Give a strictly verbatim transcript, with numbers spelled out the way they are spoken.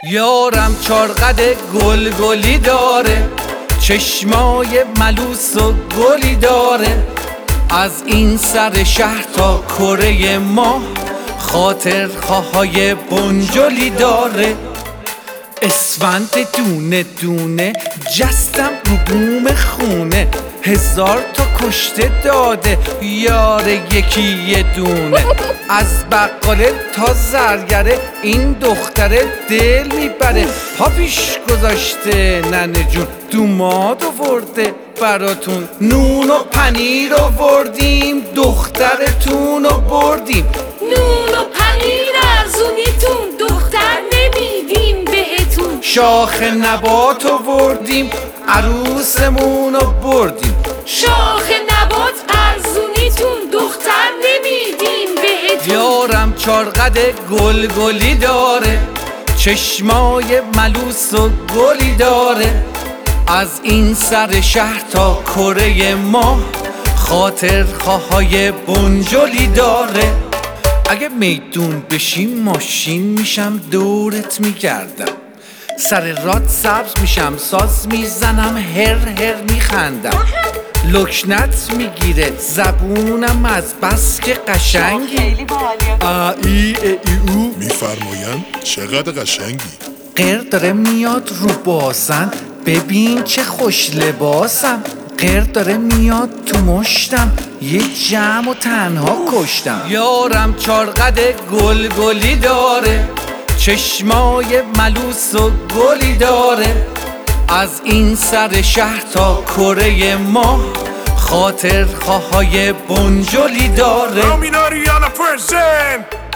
یارم چارقد گل گلی داره، چشمای ملوس و گلی داره. از این سر شهر تا کره ماه خاطر خواهای بنجلی داره. اسفند دونه دونه جستم رو بوم خونه، هزار تا کشته داده یار یکی یه دونه. از بقاله تا زرگره این دختره دل میبره، پا پیش گذاشته ننه جون دوماد آورده براتون. نون و پنیر آوردیم دخترتون رو بردیم. نون و پنیر ارزونیتون دختر نمیدیم بهتون. شاخ نبات آوردیم عروسمون رو بردیم. شاخ نبات ارزونیتون دختر نمیدیم بهتون. یارم چارقد گل گلی داره، چشمای ملوس و گلی داره. از این سر شهر تا کره ماه خاطر خواهای بنجلی داره. اگه میدون بشیم ماشین میشم دورت میگردم، سر راد سبز میشم ساز میزنم هر هر میخندم. لکنت میگیره زبونم از بس که قشنگی. خیلی باحالیه. آ ای ای او میفرمایند چقدر قشنگی. غیر داره میاد رو بازن، ببین چه خوش لباسم. غیر داره میاد تو مشتم، یه جمع و تنها کشتم. یارم چارقد گل گلی داره، چشمای ملوس و گلی داره. از این سر شهر تا کره ماه خاطر خواهای بنجلی داره. Dominariana present.